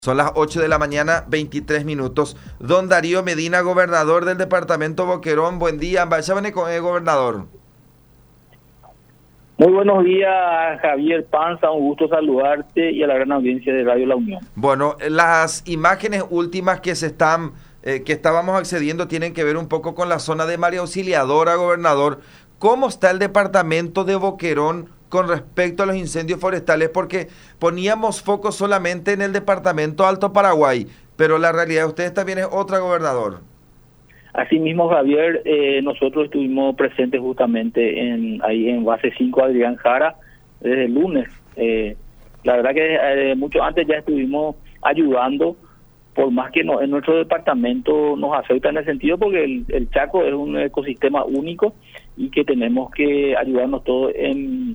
Son las 8 de la mañana, 23 minutos. Don Darío Medina, gobernador del departamento Boquerón. Buen día, gobernador. Muy buenos días, Javier Panza. Un gusto saludarte y a la gran audiencia de Radio La Unión. Bueno, las imágenes últimas que estábamos accediendo tienen que ver un poco con la zona de María Auxiliadora, gobernador. ¿Cómo está el departamento de Boquerón con respecto a los incendios forestales? Porque poníamos foco solamente en el departamento Alto Paraguay, pero la realidad de ustedes también es otra, gobernador. Asimismo, Javier, nosotros estuvimos presentes justamente ahí en Base 5 Adrián Jara desde el lunes. La verdad que mucho antes ya estuvimos ayudando, por más que en nuestro departamento nos afecta en el sentido porque el Chaco es un ecosistema único y que tenemos que ayudarnos todos en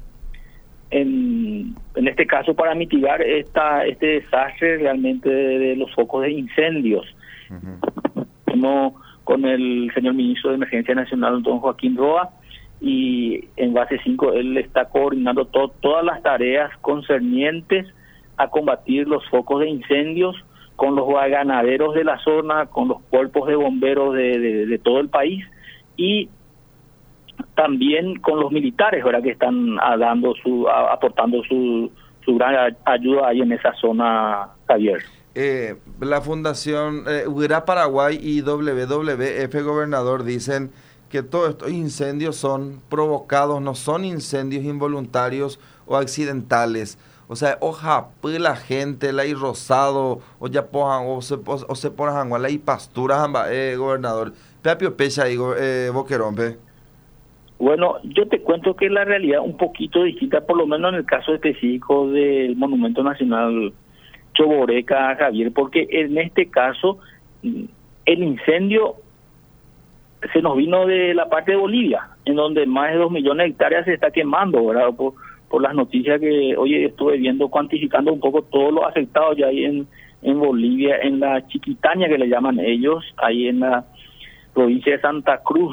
este caso para mitigar este desastre realmente de los focos de incendios. Estamos con el señor ministro de Emergencia Nacional, don Joaquín Roa, y en Base 5 él está coordinando todas las tareas concernientes a combatir los focos de incendios con los ganaderos de la zona, con los cuerpos de bomberos de todo el país y también con los militares, ¿verdad?, que están aportando su gran ayuda ahí en esa zona, Javier. La Fundación Huirá Paraguay y WWF, gobernador, dicen que todos estos incendios son provocados, no son incendios involuntarios o accidentales. O sea, ojalá la gente, la y rosado, o ya pojan, o se ponen la y pasturas, gobernador. Pepio pecha ahí, Boquerón, pe. Bueno, yo te cuento que la realidad es un poquito distinta, por lo menos en el caso específico del Monumento Nacional Choboreca, Javier, porque en este caso el incendio se nos vino de la parte de Bolivia, en donde más de 2 millones de hectáreas se está quemando, ¿verdad? Por las noticias que hoy estuve viendo, cuantificando un poco todos los afectados ya ahí en Bolivia, en la Chiquitaña que le llaman ellos, ahí en la provincia de Santa Cruz.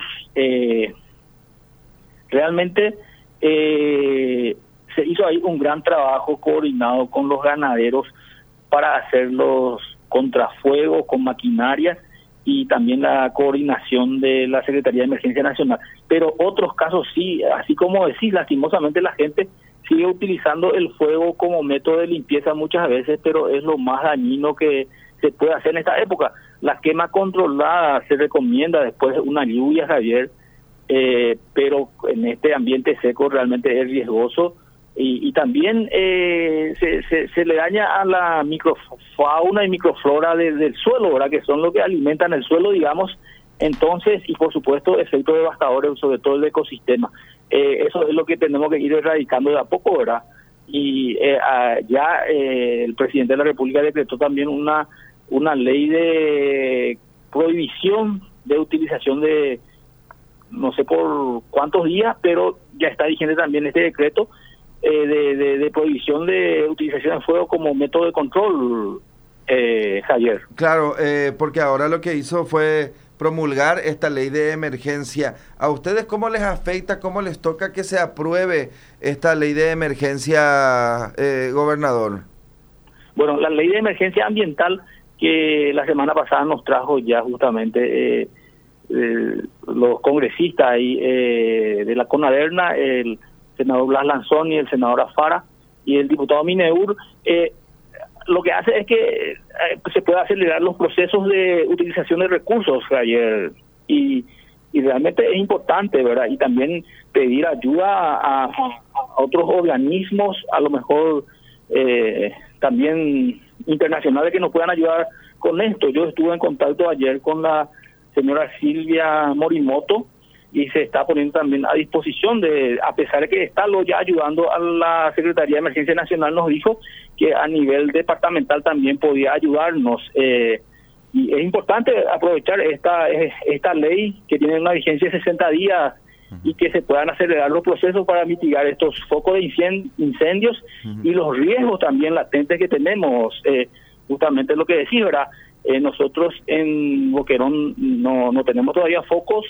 Realmente se hizo ahí un gran trabajo coordinado con los ganaderos para hacer los contrafuegos con maquinarias y también la coordinación de la Secretaría de Emergencia Nacional. Pero otros casos sí, así como decís, lastimosamente la gente sigue utilizando el fuego como método de limpieza muchas veces, pero es lo más dañino que se puede hacer en esta época. La quema controlada se recomienda después de una lluvia, Javier, pero en este ambiente seco realmente es riesgoso y también se le daña a la microfauna y microflora del suelo, ¿verdad?, que son los que alimentan el suelo, digamos. Entonces, y por supuesto efectos devastadores sobre todo el ecosistema. Eso es lo que tenemos que ir erradicando de a poco, ¿verdad? Y el presidente de la República decretó también una ley de prohibición de utilización de no sé por cuántos días, pero ya está vigente también este decreto de prohibición de utilización de fuego como método de control, Javier. Claro, porque ahora lo que hizo fue promulgar esta ley de emergencia. ¿A ustedes cómo les afecta, cómo les toca que se apruebe esta ley de emergencia, gobernador? Bueno, la ley de emergencia ambiental que la semana pasada nos trajo ya justamente los congresistas ahí de la CONADERNA, el senador Blas Lanzoni, el senador Afara y el diputado Mineur, lo que hace es que se pueda acelerar los procesos de utilización de recursos, Javier, y realmente es importante, ¿verdad? Y también pedir ayuda a otros organismos, a lo mejor también internacionales, que nos puedan ayudar con esto. Yo estuve en contacto ayer con la señora Silvia Morimoto y se está poniendo también a disposición a pesar de que está ya ayudando a la Secretaría de Emergencia Nacional, nos dijo que a nivel departamental también podía ayudarnos. Y es importante aprovechar esta ley que tiene una vigencia de 60 días y que se puedan acelerar los procesos para mitigar estos focos de incendios y los riesgos también latentes que tenemos. Justamente lo que decís, ¿verdad? Nosotros en Boquerón no tenemos todavía focos,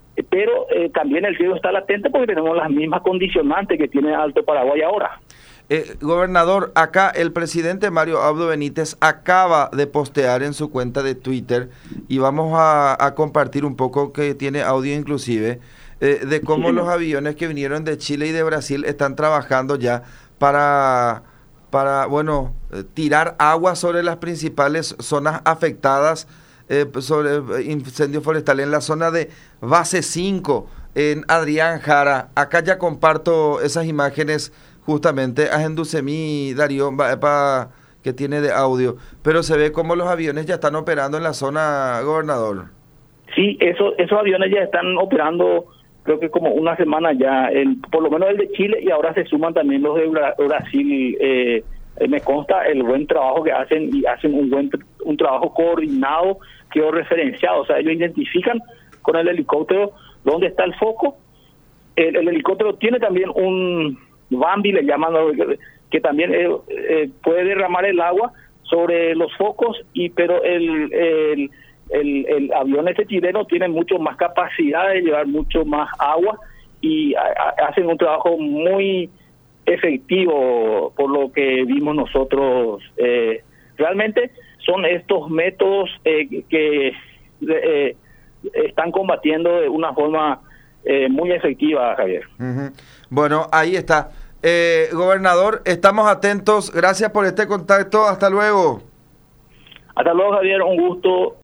pero también el riesgo está latente porque tenemos las mismas condicionantes que tiene Alto Paraguay ahora. Gobernador, acá el presidente Mario Abdo Benítez acaba de postear en su cuenta de Twitter, y vamos a compartir un poco, que tiene audio inclusive, de cómo los aviones que vinieron de Chile y de Brasil están trabajando ya para bueno, tirar agua sobre las principales zonas afectadas sobre incendio forestal en la zona de Base 5, en Adrián Jara. Acá ya comparto esas imágenes justamente a Genducemí Darío, que tiene de audio, pero se ve como los aviones ya están operando en la zona, gobernador. Sí, esos aviones ya están operando, creo que como una semana ya, por lo menos el de Chile, y ahora se suman también los de Brasil. Me consta el buen trabajo que hacen, y hacen un trabajo coordinado, referenciado. O sea, ellos identifican con el helicóptero dónde está el foco. El helicóptero tiene también un Bambi, le llaman, que también puede derramar el agua sobre los focos, pero el avión chileno tiene mucho más capacidad de llevar mucho más agua, y hacen un trabajo muy efectivo, por lo que vimos nosotros. Realmente son estos métodos que están combatiendo de una forma muy efectiva, Javier. Bueno, ahí está. Gobernador, estamos atentos. Gracias por este contacto. Hasta luego. Hasta luego, Javier. Un gusto.